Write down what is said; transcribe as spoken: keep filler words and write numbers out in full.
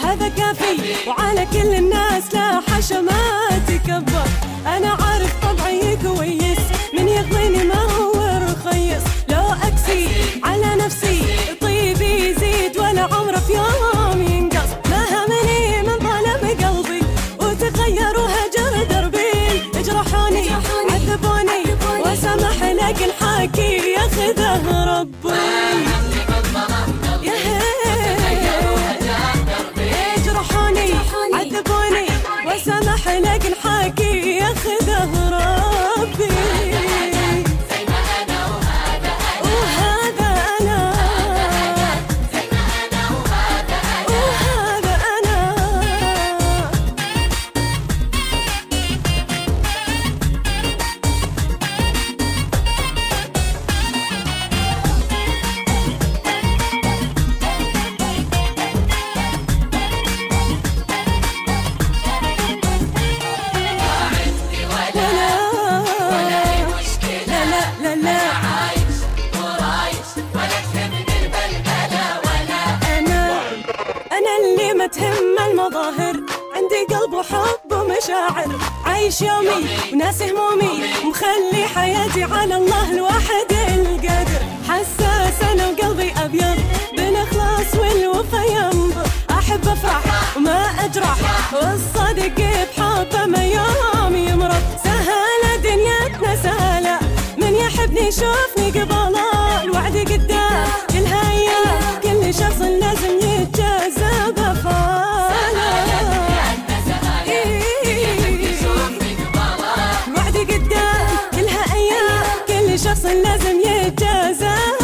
هذا كافي، وعلى كل الناس لا حشا ما تكبر. أنا عارف طبعي كويس، من يغضيني ما هو رخيص. لو أكسي على نفسي طيبي يزيد ولا عمره في يوم ينقص. ما همني من ظلم قلبي وتغير وهجر دربي. اجرحوني عذبوني وسمح لكن حاكي ياخذه ربي. اجرحوني عذبوني وسمح لكن حاكي ياخذه ربي. ما تهم المظاهر، عندي قلب وحب ومشاعر. عايش يومي وناسي همومي، مخلي حياتي على الله الواحد القادر. حساس انا وقلبي ابيض، بالاخلاص والوفا ينبض. احب افرح وما اجرح، والصدق بحبه ما يوم يمرض. سهالة دنيتنا سهالة، من يحبني يشوفني قبله. الوعد قدام كلها ايام، كل شخص لازم يتجازى بفعله. الوعد قدام كلها ايام، كل شخص لازم يتجازى